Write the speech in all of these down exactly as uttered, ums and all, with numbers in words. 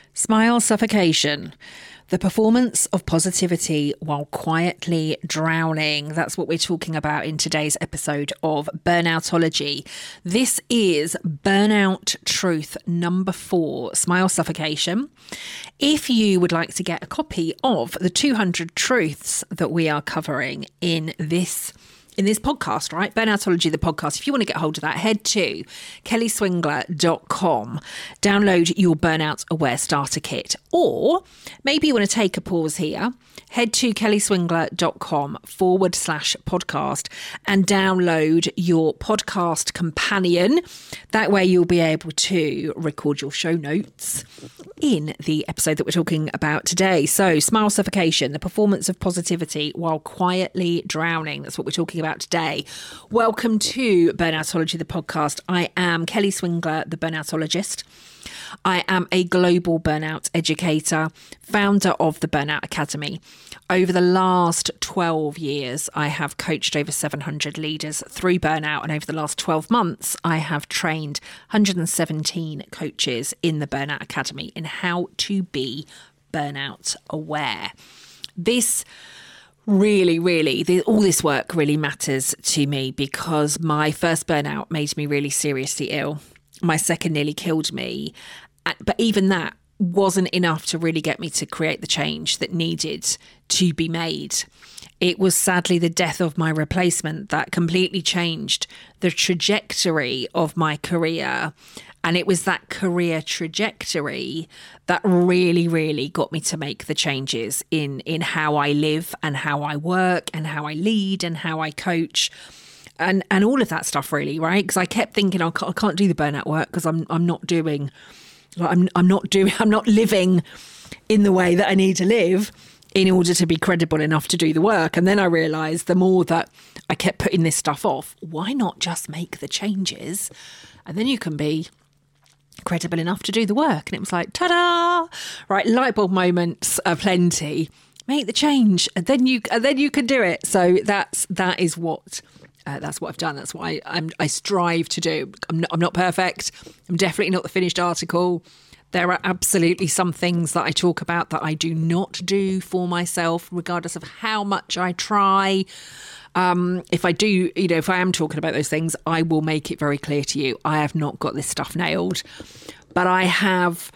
Smile suffocation. The performance of positivity while quietly drowning. That's what we're talking about in today's episode of Burnoutology. This is Burnout Truth number four, Smile Suffocation. If you would like to get a copy of the two hundred truths that we are covering in this In this podcast, right? Burnoutology, the podcast. If you want to get hold of that, head to kelly swingler dot com, download your Burnout Aware Starter Kit, or maybe you want to take a pause here, head to kelly swingler dot com forward slash podcast and download your podcast companion. That way you'll be able to record your show notes in the episode that we're talking about today. So, Smile Suffocation, the performance of positivity while quietly drowning. That's what we're talking about today. Welcome to Burnoutology, the podcast. I am Kelly Swingler, the Burnoutologist. I am a global burnout educator, founder of the Burnout Academy. Over the last twelve years, I have coached over seven hundred leaders through burnout, and over the last twelve months, I have trained one hundred seventeen coaches in the Burnout Academy in how to be burnout aware. This Really, really, the, all this work really matters to me because my first burnout made me really seriously ill. My second nearly killed me. But even that wasn't enough to really get me to create the change that needed to be made. It was sadly the death of my replacement that completely changed the trajectory of my career. And it was that career trajectory that really, really got me to make the changes in, in how I live and how I work and how I lead and how I coach and, and all of that stuff, really, right? Because I kept thinking, I can't, I can't do the burnout work because I'm I'm not doing, like, I'm I'm not doing, I'm not living in the way that I need to live in order to be credible enough to do the work. And then I realised the more that I kept putting this stuff off, why not just make the changes? And then you can be credible enough to do the work. And it was like, ta-da! Right, light bulb moments are plenty. Make the change, and then you and then you can do it. So that's that is what uh, that's what I've done. That's what I I'm, I strive to do. I'm not, I'm not perfect. I'm definitely not the finished article. There are absolutely some things that I talk about that I do not do for myself, regardless of how much I try. Um, if I do, you know, if I am talking about those things, I will make it very clear to you. I have not got this stuff nailed, but I have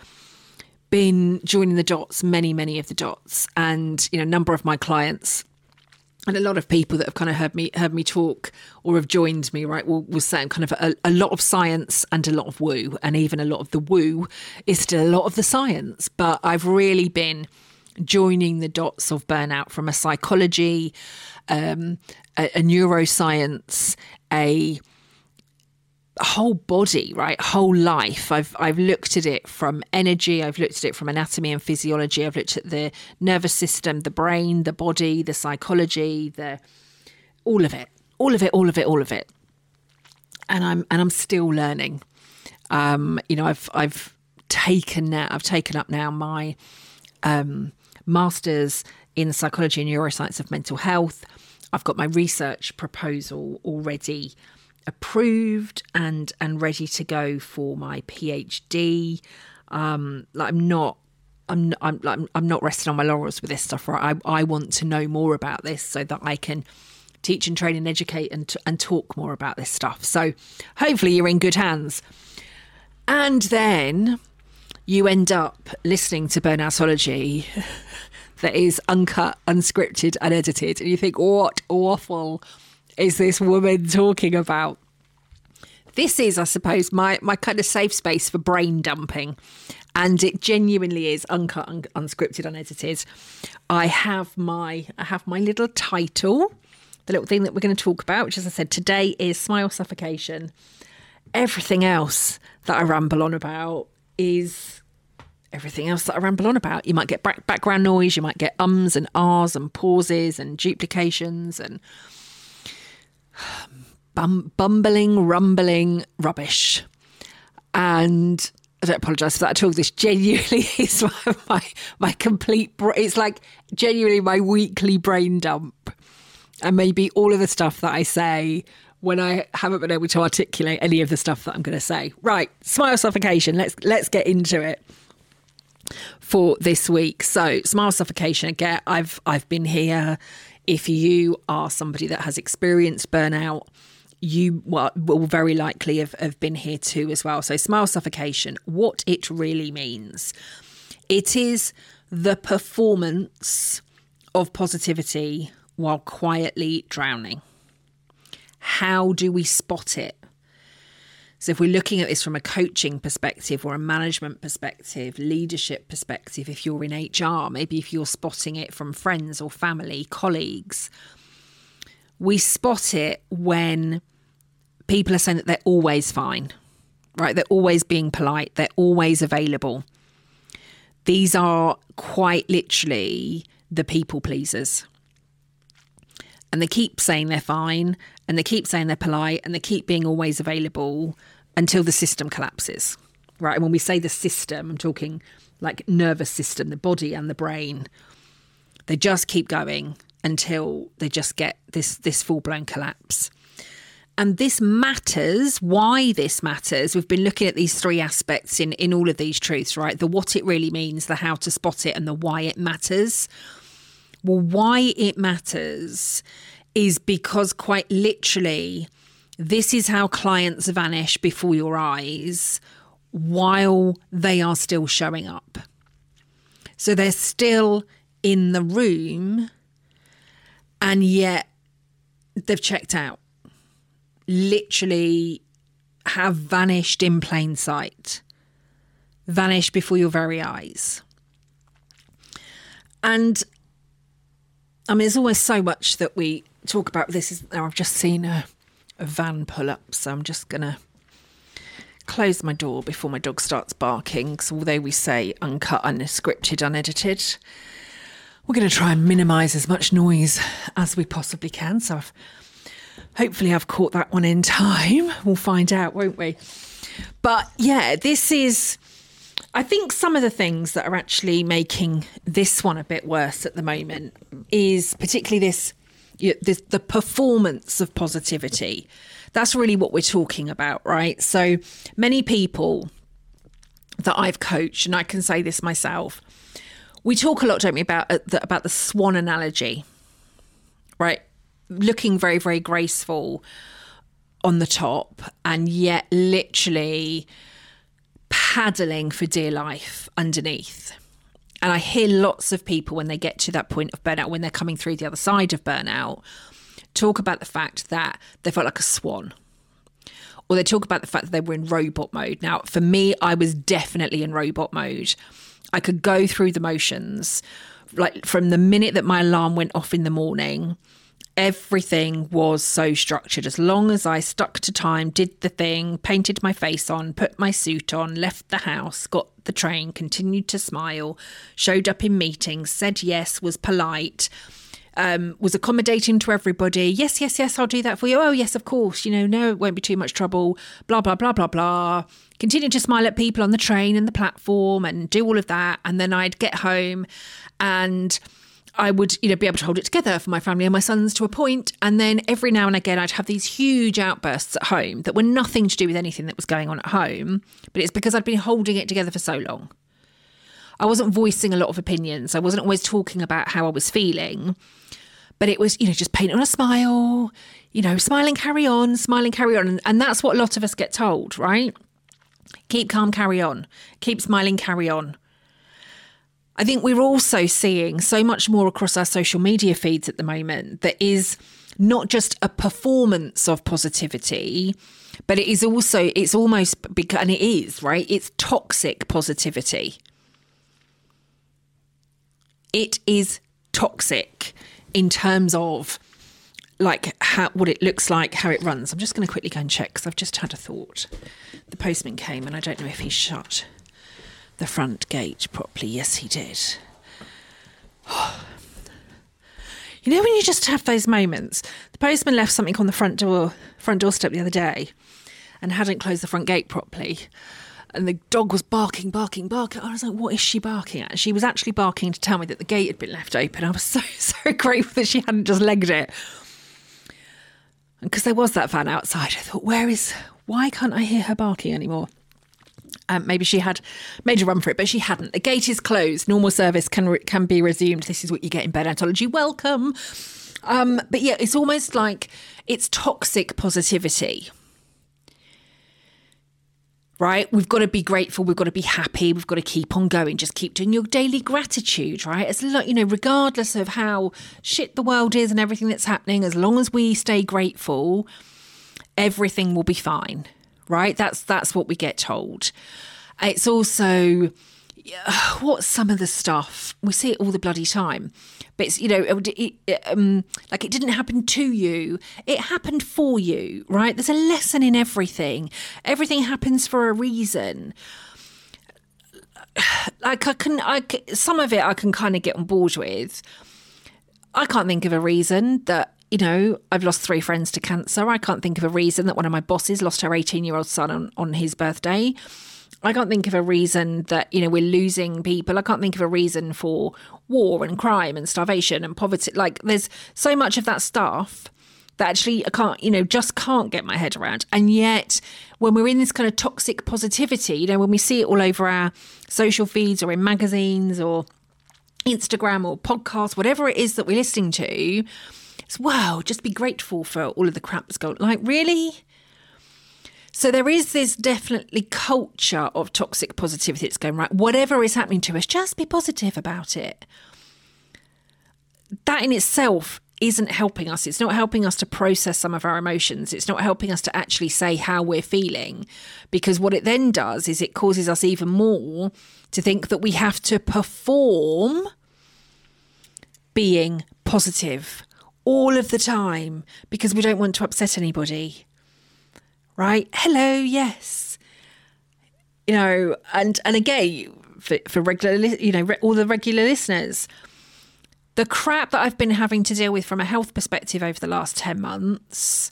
been joining the dots, many, many of the dots, and, you know, a number of my clients and a lot of people that have kind of heard me heard me talk or have joined me, right, will, will say kind of a, a lot of science and a lot of woo, and even a lot of the woo is still a lot of the science. But I've really been joining the dots of burnout from a psychology, um, a, a neuroscience, a whole body, right, whole life. I've I've looked at it from energy, I've looked at it from anatomy and physiology, I've looked at the nervous system, the brain, the body, the psychology, the all of it, all of it, all of it, all of it. And I'm and I'm still learning. Um, you know, I've I've taken now, I've taken up now my um, master's in psychology and neuroscience of mental health. I've got my research proposal already approved and and ready to go for my PhD. Um, like I'm not, I'm I'm like I'm not resting on my laurels with this stuff. Right, I I want to know more about this so that I can teach and train and educate and and talk more about this stuff. So hopefully you're in good hands. And then you end up listening to Burnoutology that is uncut, unscripted, unedited, and you think, what awful is this woman talking about? This is, I suppose, my, my kind of safe space for brain dumping. And it genuinely is uncut, un- unscripted, unedited. I have my I have my little title, the little thing that we're going to talk about, which, as I said, today is Smile Suffocation. Everything else that I ramble on about is everything else that I ramble on about. You might get back- background noise, you might get ums and ahs and pauses and duplications and Bum, bumbling, rumbling rubbish. And I don't apologise for that at all. This genuinely is my, my, my complete, it's like genuinely my weekly brain dump. And maybe all of the stuff that I say when I haven't been able to articulate any of the stuff that I'm going to say. Right, smile suffocation. Let's let's get into it. for this week. So smile suffocation again. I've I've been here. If you are somebody that has experienced burnout, you will, will very likely have, have been here too as well. So smile suffocation, what it really means. It is the performance of positivity while quietly drowning. How do we spot it? So if we're looking at this from a coaching perspective or a management perspective, leadership perspective, if you're in H R, maybe if you're spotting it from friends or family, colleagues, we spot it when people are saying that they're always fine, right? They're always being polite. They're always available. These are quite literally the people pleasers. And they keep saying they're fine, and they keep saying they're polite, and they keep being always available until the system collapses, right? And when we say the system, I'm talking like nervous system, the body and the brain. They just keep going until they just get this, this full-blown collapse. And this matters. Why this matters, we've been looking at these three aspects in, in all of these truths, right? The what it really means, the how to spot it, and the why it matters. Well, why it matters is because quite literally, this is how clients vanish before your eyes while they are still showing up. So they're still in the room and yet they've checked out. Literally have vanished in plain sight. Vanished before your very eyes. And I mean, there's always so much that we talk about. This is now I've just seen a, a van pull up, so I'm just going to close my door before my dog starts barking. Because although we say uncut, unscripted, unedited, we're going to try and minimise as much noise as we possibly can. So I've, hopefully I've caught that one in time. We'll find out, won't we? But yeah, this is... I think some of the things that are actually making this one a bit worse at the moment is particularly this, you know, this the performance of positivity. That's really what we're talking about, right? So many people that I've coached, and I can say this myself, we talk a lot, don't we, about uh, the, about the swan analogy, right? Looking very, very graceful on the top and yet literally paddling for dear life underneath. And I hear lots of people when they get to that point of burnout, when they're coming through the other side of burnout, talk about the fact that they felt like a swan. Or they talk about the fact that they were in robot mode. Now, for me, I was definitely in robot mode. I could go through the motions. Like from the minute that my alarm went off in the morning, everything was so structured. As long as I stuck to time, did the thing, painted my face on, put my suit on, left the house, got the train, continued to smile, showed up in meetings, said yes, was polite, um, was accommodating to everybody. Yes, yes, yes, I'll do that for you. Oh, yes, of course. You know, no, it won't be too much trouble. Blah, blah, blah, blah, blah. Continued to smile at people on the train and the platform and do all of that. And then I'd get home and I would, you know, be able to hold it together for my family and my sons to a point. And then every now and again, I'd have these huge outbursts at home that were nothing to do with anything that was going on at home. But it's because I'd been holding it together for so long. I wasn't voicing a lot of opinions. I wasn't always talking about how I was feeling. But it was, you know, just paint on a smile, you know, smile and carry on, smile and carry on. And, and that's what a lot of us get told, right? Keep calm, carry on. Keep smiling, carry on. I think we're also seeing so much more across our social media feeds at the moment that is not just a performance of positivity, but it is also, it's almost, and it is, right? It's toxic positivity. It is toxic in terms of like how, what it looks like, how it runs. I'm just going to quickly go and check because I've just had a thought. The postman came and I don't know if he shut the front gate properly. Yes, he did. You know when you just have those moments? The postman left something on the front door, front doorstep the other day and hadn't closed the front gate properly. And the dog was barking, barking, barking. I was like, what is she barking at? She was actually barking to tell me that the gate had been left open. I was so, so grateful that she hadn't just legged it. And because there was that van outside, I thought, where is, why can't I hear her barking anymore? Um, maybe she had made a run for it, but she hadn't. The gate is closed. Normal service can re- can be resumed. This is what you get in Burnouthology. Welcome. Um, but yeah, it's almost like it's toxic positivity. Right? We've got to be grateful. We've got to be happy. We've got to keep on going. Just keep doing your daily gratitude, right? It's like, you know, regardless of how shit the world is and everything that's happening, as long as we stay grateful, everything will be fine. Right? That's that's what we get told. It's also, what's some of the stuff? We see it all the bloody time. But it's, you know, it, it, um, like it didn't happen to you. It happened for you, right? There's a lesson in everything. Everything happens for a reason. Like I can, I can, some of it I can kind of get on board with. I can't think of a reason that, you know, I've lost three friends to cancer. I can't think of a reason that one of my bosses lost her eighteen-year-old son on, on his birthday. I can't think of a reason that, you know, we're losing people. I can't think of a reason for war and crime and starvation and poverty. Like, there's so much of that stuff that actually I can't, you know, just can't get my head around. And yet, when we're in this kind of toxic positivity, you know, when we see it all over our social feeds or in magazines or Instagram or podcasts, whatever it is that we're listening to, it's, wow, just be grateful for all of the crap that's going on. Like, really? So there is this definitely culture of toxic positivity that's going, right, whatever is happening to us, just be positive about it. That in itself isn't helping us. It's not helping us to process some of our emotions. It's not helping us to actually say how we're feeling, because what it then does is it causes us even more to think that we have to perform being positive all of the time because we don't want to upset anybody. Right? Hello, yes. You know, and and again, for, for regular, you know, all the regular listeners, the crap that I've been having to deal with from a health perspective over the last ten months,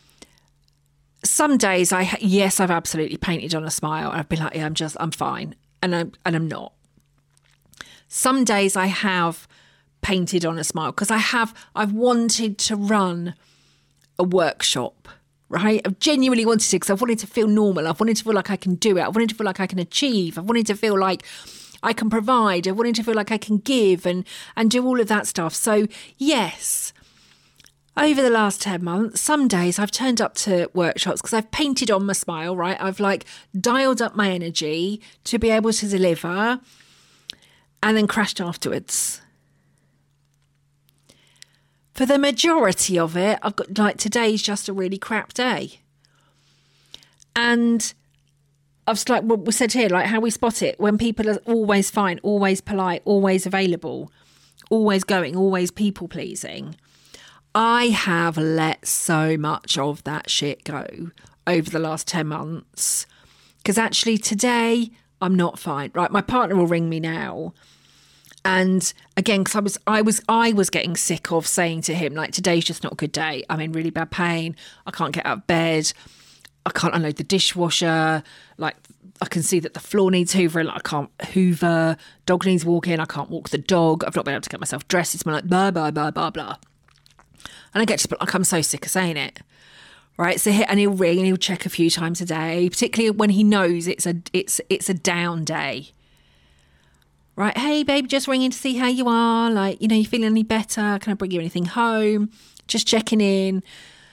some days I, yes, I've absolutely painted on a smile. I've been like, yeah, I'm just, I'm fine. And I'm, and I'm not. Some days I have painted on a smile because I have, I've wanted to run a workshop. Right? I've genuinely wanted to because I've wanted to feel normal. I've wanted to feel like I can do it. I've wanted to feel like I can achieve. I've wanted to feel like I can provide. I've wanted to feel like I can give and, and do all of that stuff. So yes, over the last ten months, some days I've turned up to workshops because I've painted on my smile, right? I've like dialed up my energy to be able to deliver and then crashed afterwards. For the majority of it, I've got like today's just a really crap day. And I've just like what we said here, like how we spot it when people are always fine, always polite, always available, always going, always people pleasing. I have let so much of that shit go over the last ten months because actually today I'm not fine. Right, my partner will ring me now. And again, because I was, I was, I was getting sick of saying to him, like, today's just not a good day. I'm in really bad pain. I can't get out of bed. I can't unload the dishwasher. Like, I can see that the floor needs hoovering. Like, I can't hoover. Dog needs walking. I can't walk the dog. I've not been able to get myself dressed. It's been like blah blah blah blah blah. And I get to like, I'm so sick of saying it. Right. So he, and he'll ring and he'll check a few times a day, particularly when he knows it's a, it's, it's a down day. Right, hey, babe, just ringing to see how you are. Like, you know, you feeling any better? Can I bring you anything home? Just checking in.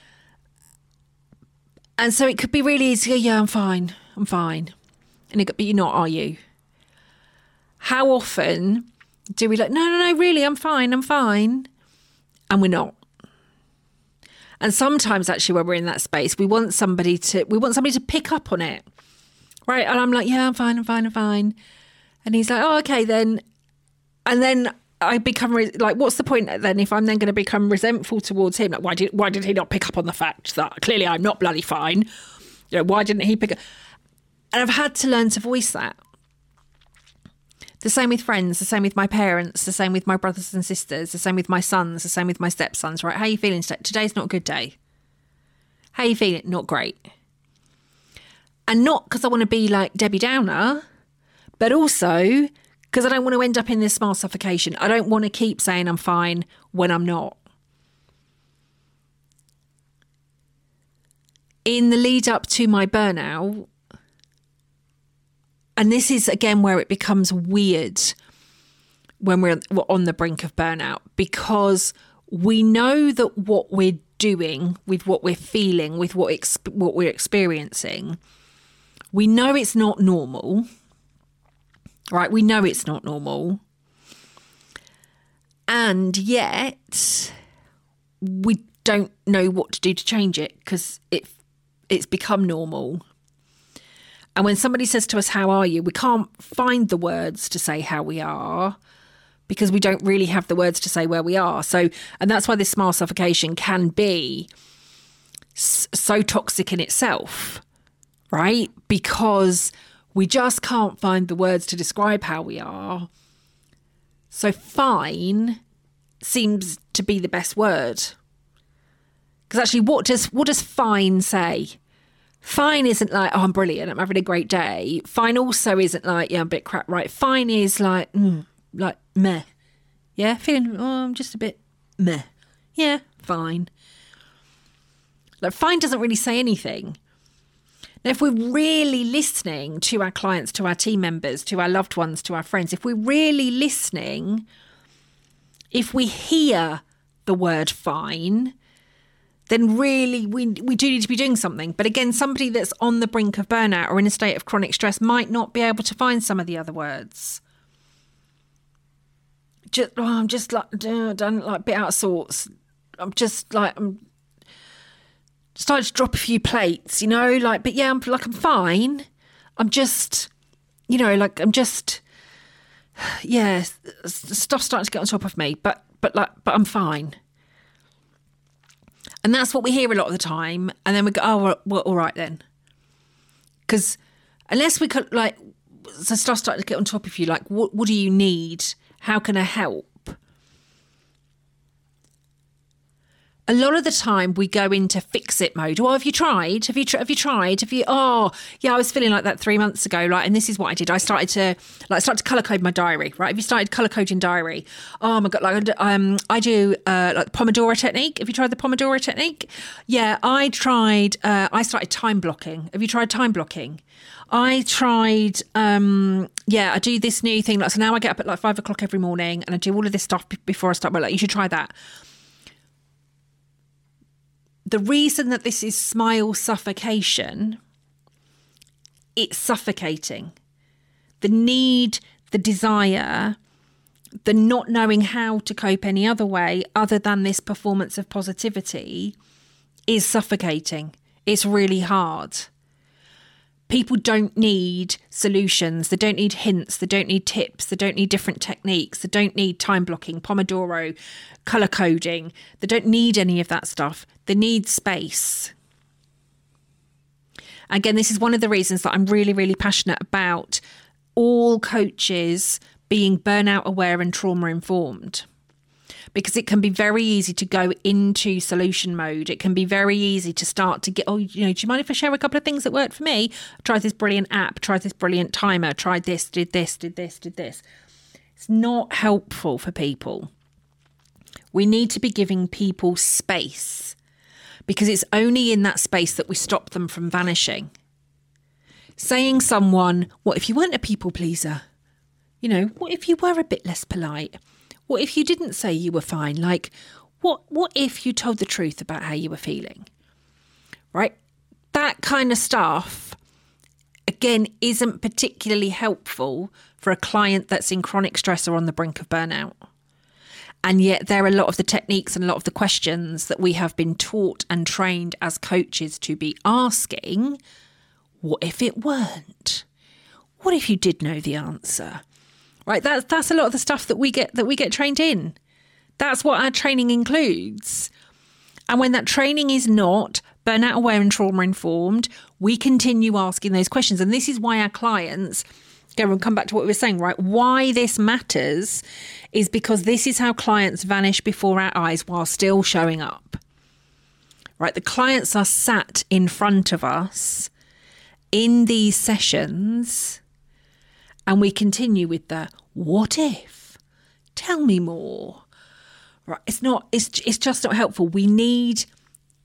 And so it could be really easy to go, yeah, I'm fine. I'm fine. And it could be, you're not, are you? How often do we like, no, no, no, really, I'm fine. I'm fine. And we're not. And sometimes actually when we're in that space, we want somebody to, we want somebody to pick up on it. Right. And I'm like, yeah, I'm fine. I'm fine. I'm fine. And he's like, oh, okay, then. And then I become re- like, what's the point then if I'm then going to become resentful towards him? Like, why did why did he not pick up on the fact that clearly I'm not bloody fine? You know, why didn't he pick up? And I've had to learn to voice that. The same with friends, the same with my parents, the same with my brothers and sisters, the same with my sons, the same with my stepsons, right? How are you feeling today? Today's not a good day. How are you feeling? Not great. And not because I want to be like Debbie Downer, but also because I don't want to end up in this smile suffocation. I don't want to keep saying I'm fine when I'm not. In the lead up to my burnout, And this is, again, where it becomes weird when we're on the brink of burnout, because we know that what we're doing with what we're feeling, with what, exp- what we're experiencing, we know it's not normal, right? We know it's not normal. And yet we don't know what to do to change it because it, it's become normal. And when somebody says to us, how are you? We can't find the words to say how we are because we don't really have the words to say where we are. So, and that's why this smile suffocation can be s- so toxic in itself, right? Because we just can't find the words to describe how we are. So fine seems to be the best word. Because actually, what does what does fine say? Fine isn't like, oh, I'm brilliant, I'm having a great day. Fine also isn't like, yeah, I'm a bit crap, right? Fine is like, mm, like, meh. Yeah, feeling, oh, I'm just a bit meh. Yeah, fine. Like, fine doesn't really say anything. Now, if we're really listening to our clients, to our team members, to our loved ones, to our friends, if we're really listening, if we hear the word fine, then really we we do need to be doing something. But again, somebody that's on the brink of burnout or in a state of chronic stress might not be able to find some of the other words. Just, oh, I'm just like, done like a bit out of sorts. I'm just like, I'm starting to drop a few plates, you know, like, but yeah, I'm like, I'm fine. I'm just, you know, like, I'm just, yeah, stuff's starting to get on top of me, but, but like, but I'm fine. And that's what we hear a lot of the time. And then we go, oh, well, well all right then. Because unless we could, like, so stuff starting to get on top of you, like, what, what do you need? How can I help? A lot of the time we go into fix it mode. Well, have you tried? Have you tr- have you tried? Have you? Oh, yeah, I was feeling like that three months ago. Like, and this is what I did. I started to like start to color code my diary. Right? Have you started color coding diary? Oh my god! Like, um, I do uh, like the Pomodoro technique. Have you tried the Pomodoro technique? Yeah, I tried. Uh, I started time blocking. Have you tried time blocking? I tried. Um, yeah, I do this new thing. Like, so now I get up at like five o'clock every morning, and I do all of this stuff b- before I start. Well, like, you should try that. The reason that this is smile suffocation, it's suffocating. The need, the desire, the not knowing how to cope any other way other than this performance of positivity is suffocating. It's really hard. People don't need solutions. They don't need hints. They don't need tips. They don't need different techniques. They don't need time blocking, Pomodoro, color coding. They don't need any of that stuff. They need space. Again, this is one of the reasons that I'm really, really passionate about all coaches being burnout aware and trauma informed. Because it can be very easy to go into solution mode. It can be very easy to start to get, oh, you know, do you mind if I share a couple of things that worked for me? I tried this brilliant app, tried this brilliant timer, tried this, did this, did this, did this. It's not helpful for people. We need to be giving people space because it's only in that space that we stop them from vanishing. Saying someone, what if you weren't a people pleaser? You know, what if you were a bit less polite? What if you didn't say you were fine? Like, what what if you told the truth about how you were feeling? Right? That kind of stuff, again, isn't particularly helpful for a client that's in chronic stress or on the brink of burnout. And yet there are a lot of the techniques and a lot of the questions that we have been taught and trained as coaches to be asking, what if it weren't? What if you did know the answer? Right, that's that's a lot of the stuff that we get that we get trained in. That's what our training includes. And when that training is not burnout aware and trauma informed, we continue asking those questions. And this is why our clients, again, we'll come back to what we were saying, right? Why this matters is because this is how clients vanish before our eyes while still showing up. Right, the clients are sat in front of us in these sessions. And we continue with the, what if? Tell me more. Right? It's not, it's, it's just not helpful. We need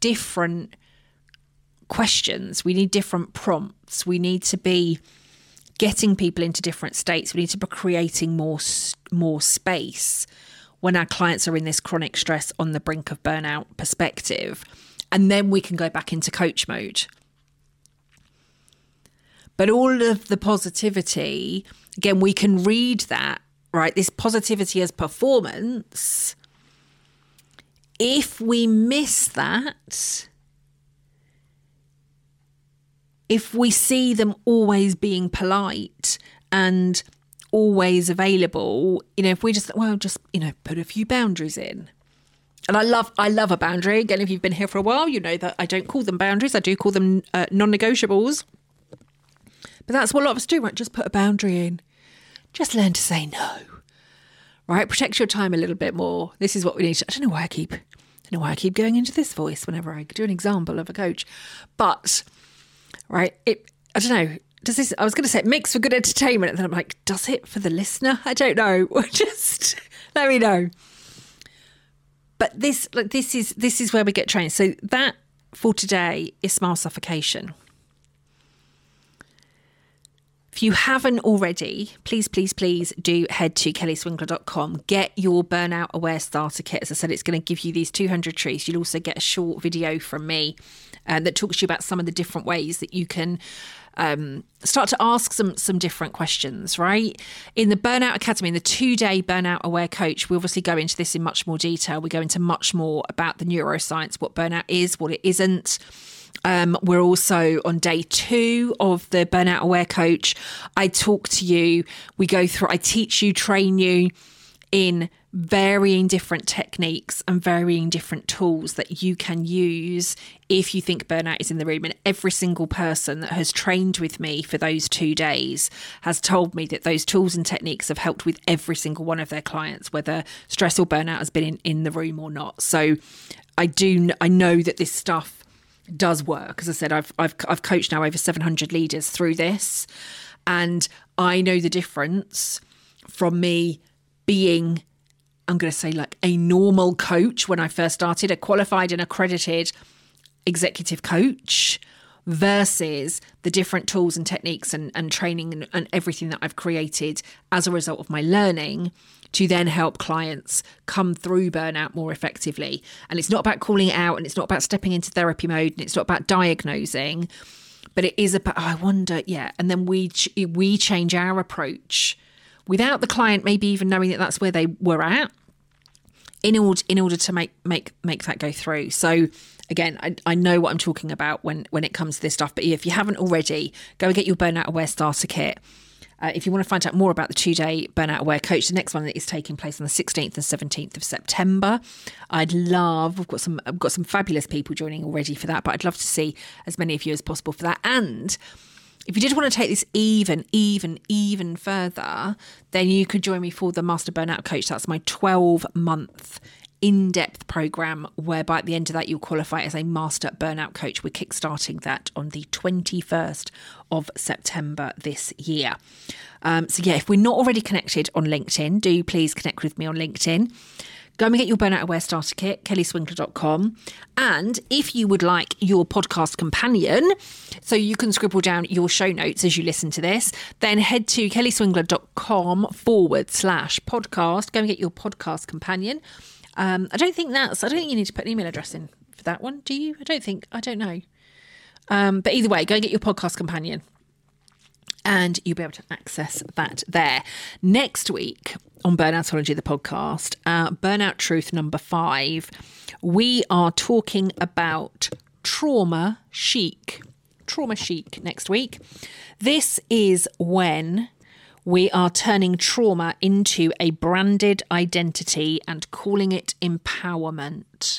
different questions. We need different prompts. We need to be getting people into different states. We need to be creating more, more space when our clients are in this chronic stress on the brink of burnout perspective. And then we can go back into coach mode. But all of the positivity, again, we can read that, right? This positivity as performance. If we miss that, if we see them always being polite and always available, you know, if we just, well, just, you know, put a few boundaries in. And I love, I love a boundary. Again, if you've been here for a while, you know that I don't call them boundaries. I do call them uh, non-negotiables. But that's what a lot of us do, right? Just put a boundary in. Just learn to say no, right? Protect your time a little bit more. This is what we need to, I don't know why I keep, I don't know why I keep going into this voice whenever I do an example of a coach. But, right, it, I don't know. Does this, I was going to say it makes for good entertainment. And then I'm like, does it for the listener? I don't know. Just let me know. But this, like, this is, this is where we get trained. So that for today is Smile Suffocation. If you haven't already, please, please, please do head to kelly swingler dot com. Get your Burnout Aware Starter Kit. As I said, it's going to give you these two hundred truths. You'll also get a short video from me uh, that talks to you about some of the different ways that you can um, start to ask some some different questions, right? In the Burnout Academy, in the two-day Burnout Aware Coach, we obviously go into this in much more detail. We go into much more about the neuroscience, what burnout is, what it isn't. Um, we're also on day two of the Burnout Aware Coach. I talk to you, we go through, I teach you, train you in varying different techniques and varying different tools that you can use if you think burnout is in the room. And every single person that has trained with me for those two days has told me that those tools and techniques have helped with every single one of their clients, whether stress or burnout has been in, in the room or not. So I do, I know that this stuff does work. As I said, I've I've I've coached now over seven hundred leaders through this, and I know the difference from me being, I'm going to say, like a normal coach when I first started, a qualified and accredited executive coach, versus the different tools and techniques and, and training and, and everything that I've created as a result of my learning to then help clients come through burnout more effectively. And it's not about calling it out, and it's not about stepping into therapy mode, and it's not about diagnosing, but it is about, oh, I wonder, yeah. And then we ch- we change our approach without the client maybe even knowing that that's where they were at, in order in order to make make make that go through. So again, I, I know what I'm talking about when when it comes to this stuff. But if you haven't already, go and get your Burnout Aware Starter Kit. Uh, if you want to find out more about the two-day Burnout Aware Coach, the next one is taking place on the sixteenth and seventeenth of September. I'd love, we've got some, I've got some fabulous people joining already for that, but I'd love to see as many of you as possible for that. And if you did want to take this even, even, even further, then you could join me for the Master Burnout Coach. That's my twelve-month in-depth program, whereby at the end of that you'll qualify as a Master Burnout Coach. We're kickstarting that on the twenty-first of September this year. Um, so yeah, if we're not already connected on LinkedIn, do please connect with me on LinkedIn. Go and get your Burnout Aware Starter Kit, kelly swingler dot com. And if you would like your podcast companion, so you can scribble down your show notes as you listen to this, then head to kelly swingler dot com forward slash podcast. Go and get your podcast companion. Um, I don't think that's, I don't think you need to put an email address in for that one, do you? I don't think, I don't know. Um, but either way, go and get your podcast companion and you'll be able to access that there. Next week on Burnoutology, the podcast, uh, Burnout Truth number five, we are talking about trauma chic. Trauma chic next week. This is when we are turning trauma into a branded identity and calling it empowerment.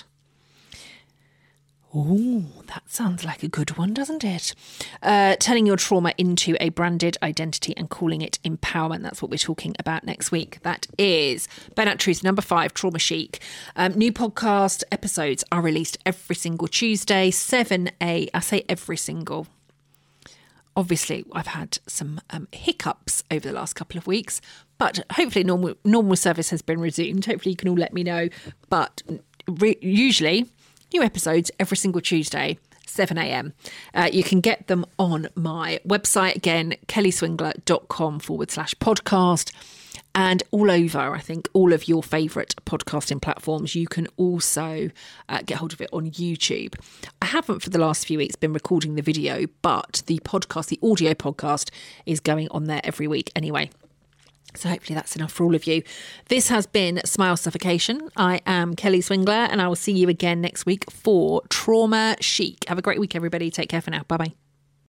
Oh, that sounds like a good one, doesn't it? Uh, turning your trauma into a branded identity and calling it empowerment. That's what we're talking about next week. That is Burnout Truth number five, Trauma Chic. Um, new podcast episodes are released every single Tuesday, seven a.m. I say every single. Obviously, I've had some um, hiccups over the last couple of weeks, but hopefully normal normal service has been resumed. Hopefully you can all let me know. But re- usually, new episodes every single Tuesday seven a.m. Uh, you can get them on my website, again, kellyswingler.com forward slash podcast. And all over, I think, all of your favourite podcasting platforms. You can also uh, get hold of it on YouTube. I haven't for the last few weeks been recording the video, but the podcast, the audio podcast, is going on there every week anyway. So hopefully that's enough for all of you. This has been Smile Suffocation. I am Kelly Swingler, and I will see you again next week for Trauma Chic. Have a great week, everybody. Take care for now. Bye-bye.